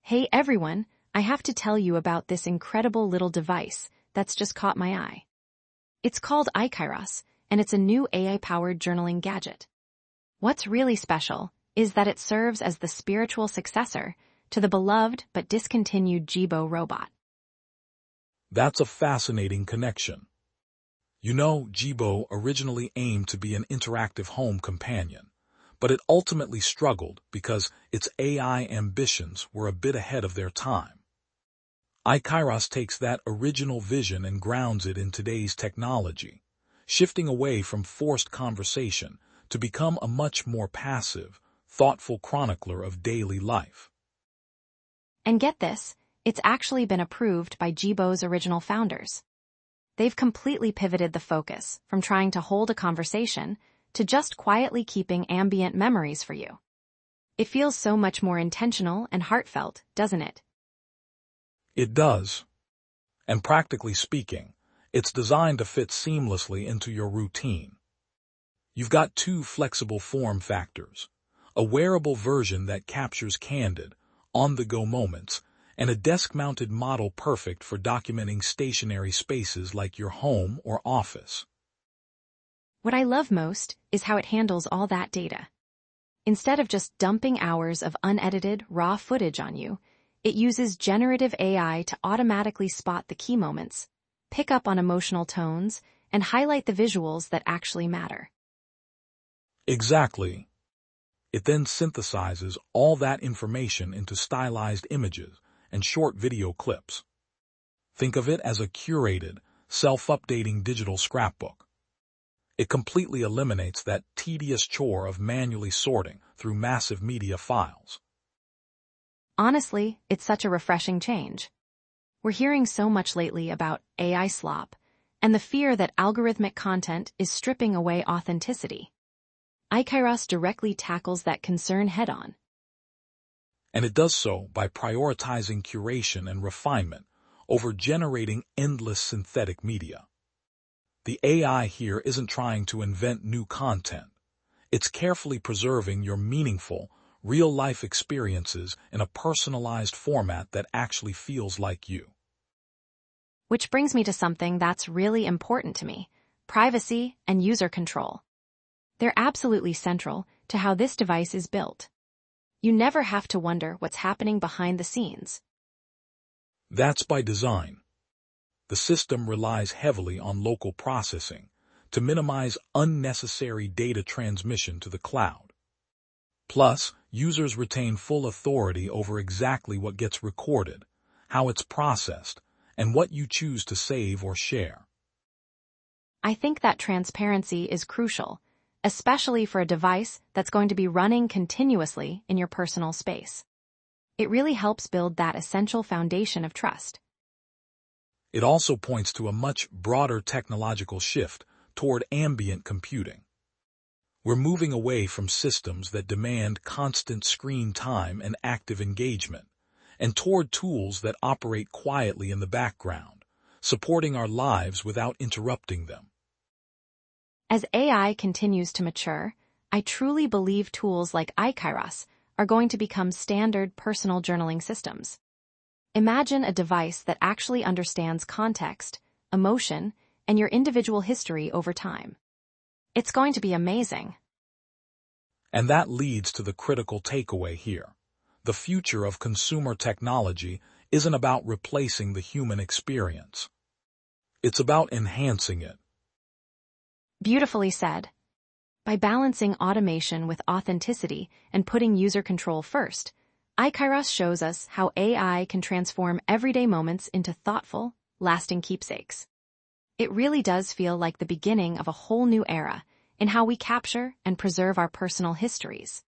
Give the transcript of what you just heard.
Hey everyone, I have to tell you about this incredible little device that's just caught my eye. It's called iKairos, and it's a new AI-powered journaling gadget. What's really special is that it serves as the spiritual successor to the beloved but discontinued Jibo robot. That's a fascinating connection. You know, Jibo originally aimed to be an interactive home companion, but it ultimately struggled because its AI ambitions were a bit ahead of their time. iKairos takes that original vision and grounds it in today's technology, shifting away from forced conversation to become a much more passive, thoughtful chronicler of daily life. And get this, it's actually been approved by Jibo's original founders. They've completely pivoted the focus from trying to hold a conversation to just quietly keeping ambient memories for you. It feels so much more intentional and heartfelt, doesn't it? It does. And practically speaking, it's designed to fit seamlessly into your routine. You've got two flexible form factors, a wearable version that captures candid, on-the-go moments, and a desk-mounted model perfect for documenting stationary spaces like your home or office. What I love most is how it handles all that data. Instead of just dumping hours of unedited, raw footage on you, it uses generative AI to automatically spot the key moments, pick up on emotional tones, and highlight the visuals that actually matter. Exactly. It then synthesizes all that information into stylized images and short video clips. Think of it as a curated, self-updating digital scrapbook. It completely eliminates that tedious chore of manually sorting through massive media files. Honestly, it's such a refreshing change. We're hearing so much lately about AI slop and the fear that algorithmic content is stripping away authenticity. iKairos directly tackles that concern head-on. And it does so by prioritizing curation and refinement over generating endless synthetic media. The AI here isn't trying to invent new content. It's carefully preserving your meaningful, real-life experiences in a personalized format that actually feels like you. Which brings me to something that's really important to me: privacy and user control. They're absolutely central to how this device is built. You never have to wonder what's happening behind the scenes. That's by design. The system relies heavily on local processing to minimize unnecessary data transmission to the cloud. Plus, users retain full authority over exactly what gets recorded, how it's processed, and what you choose to save or share. I think that transparency is crucial, especially for a device that's going to be running continuously in your personal space. It really helps build that essential foundation of trust. It also points to a much broader technological shift toward ambient computing. We're moving away from systems that demand constant screen time and active engagement, and toward tools that operate quietly in the background, supporting our lives without interrupting them. As AI continues to mature, I truly believe tools like iKairos are going to become standard personal journaling systems. Imagine a device that actually understands context, emotion, and your individual history over time. It's going to be amazing. And that leads to the critical takeaway here. The future of consumer technology isn't about replacing the human experience. It's about enhancing it. Beautifully said. By balancing automation with authenticity and putting user control first, iKairos shows us how AI can transform everyday moments into thoughtful, lasting keepsakes. It really does feel like the beginning of a whole new era in how we capture and preserve our personal histories.